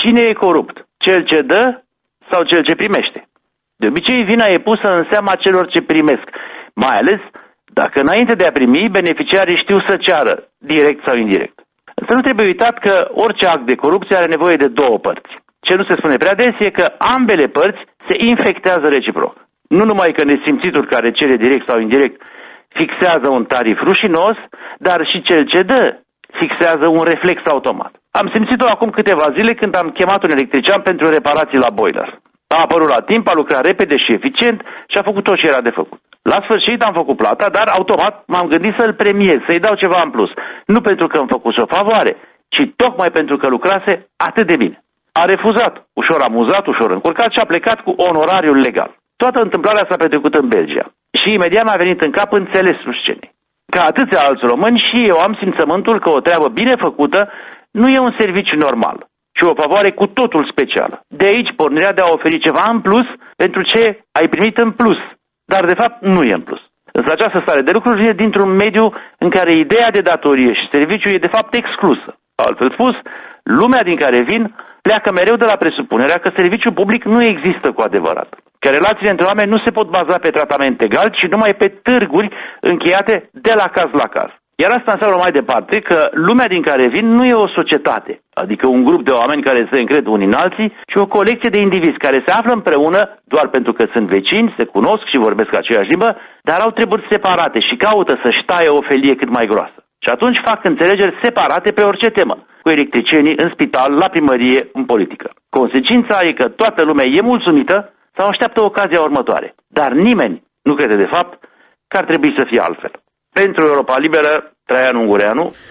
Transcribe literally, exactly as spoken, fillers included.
Cine e corupt? Cel ce dă sau cel ce primește? De obicei, vina e pusă în seama celor ce primesc, mai ales dacă înainte de a primi, beneficiarii știu să ceară, direct sau indirect. Însă nu trebuie uitat că orice act de corupție are nevoie de două părți. Ce nu se spune prea des e că ambele părți se infectează reciproc. Nu numai că nesimțitul care cere direct sau indirect fixează un tarif rușinos, dar și cel ce dă fixează un reflex automat. Am simțit-o acum câteva zile când am chemat un electrician pentru reparații la boiler. A apărut la timp, a lucrat repede și eficient și a făcut tot ce era de făcut. La sfârșit am făcut plata, dar automat m-am gândit să-l premiez, să-i dau ceva în plus. Nu pentru că îmi făcuse o favoare, ci tocmai pentru că lucrase atât de bine. A refuzat, ușor amuzat, ușor încurcat și a plecat cu onorariul legal. Toată întâmplarea s-a petrecut în Belgia. Și imediat mi-a venit în cap înțelesul scenei. Ca atâția alți români și eu am simțământul că o treabă bine făcută nu e un serviciu normal, ci o favoare cu totul specială. De aici pornirea de a oferi ceva în plus pentru ce ai primit în plus, dar de fapt nu e în plus. Însă această stare de lucruri vine dintr-un mediu în care ideea de datorie și serviciu e de fapt exclusă. Altfel spus, lumea din care vin pleacă mereu de la presupunerea că serviciul public nu există cu adevărat, că relațiile între oameni nu se pot baza pe tratament egal, ci numai pe târguri încheiate de la caz la caz. Iar asta înseamnă mai departe că lumea din care vin nu e o societate, adică un grup de oameni care se încred unii în alții, ci o colecție de indivizi care se află împreună doar pentru că sunt vecini, se cunosc și vorbesc aceeași limbă, dar au treburi separate și caută să-și taie o felie cât mai groasă. Și atunci fac înțelegeri separate pe orice temă, cu electricienii în spital, la primărie, în politică. Consecința e că toată lumea e mulțumită sau așteaptă ocazia următoare. Dar nimeni nu crede de fapt că ar trebui să fie altfel. Pentru Europa Liberă, Traian Ungureanu.